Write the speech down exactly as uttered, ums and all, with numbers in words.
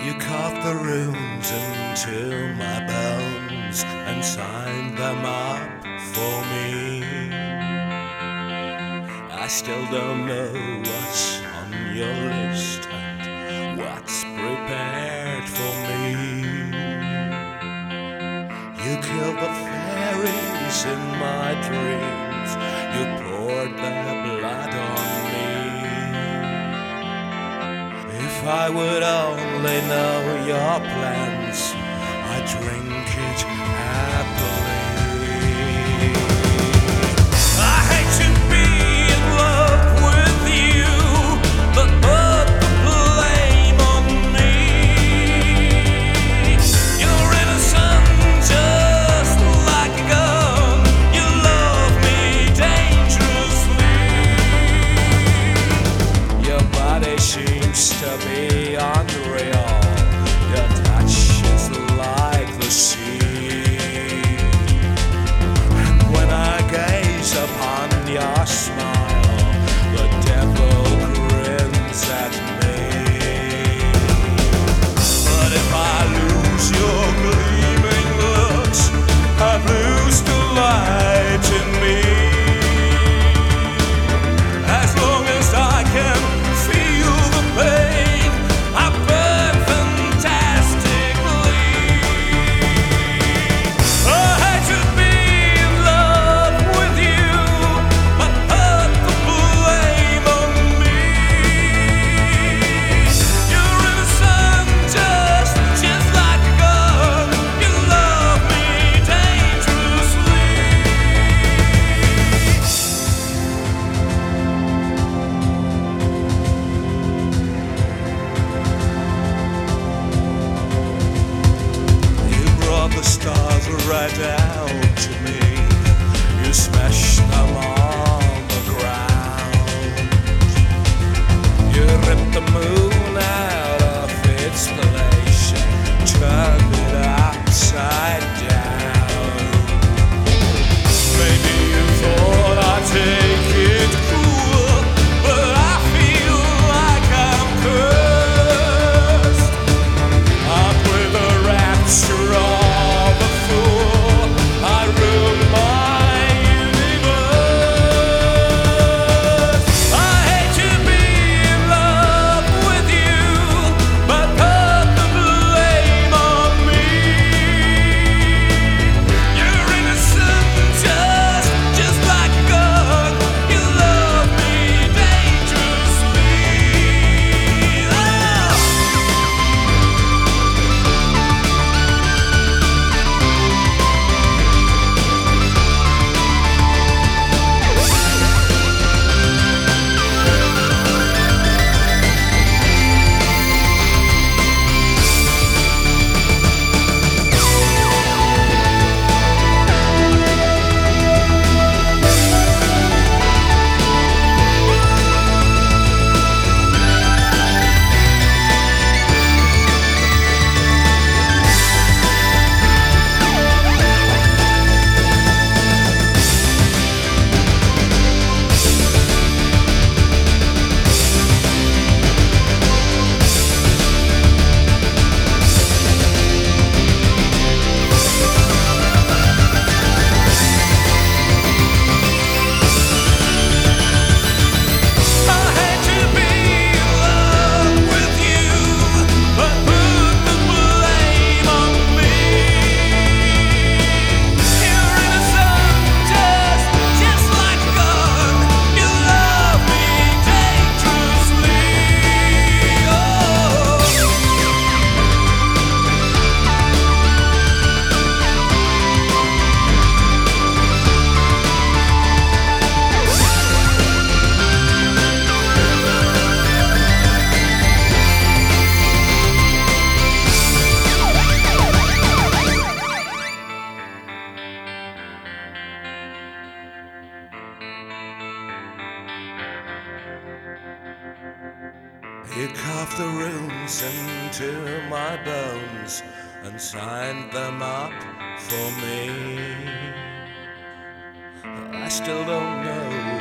You carved the runes into my bones and signed them up for me. I still don't know what's on your list and what's prepared for me. You killed the fairies in my dreams. You poured their blood on me. If I would only know your plans, I'd drink it happily. I hate to be in love with you, but put the blame on me. You're innocent, just like a gun. You love me dangerously. Your body seems to be unreal. Your touch is like the sea. And when I gaze upon your smile, the devil grins at me. But if I lose your gleaming looks, I'd lose the light in me. As long as I can feel the pain, I burn fantastically. I hate to be in love with you, but put the blame on me. You're innocent, just, just like a gun. You love me dangerously. You brought the stars right out to me. You smashed them on the ground. You ripped the moon out of its place and turned it upside down. Maybe you thought I'd take it cool, but I feel like I'm cursed. Up with the rapture of a fool, I ruin my universe. I hate to be in love with you, but put the blame on me. You're innocent, just, just like a gun. You love me dangerously. Oh. I hate to be in love with you, but put the blame on me. You're innocent, just, just like a gun. You love me dangerously. Oh. You carved the runes into my bones and signed them up for me. I still don't know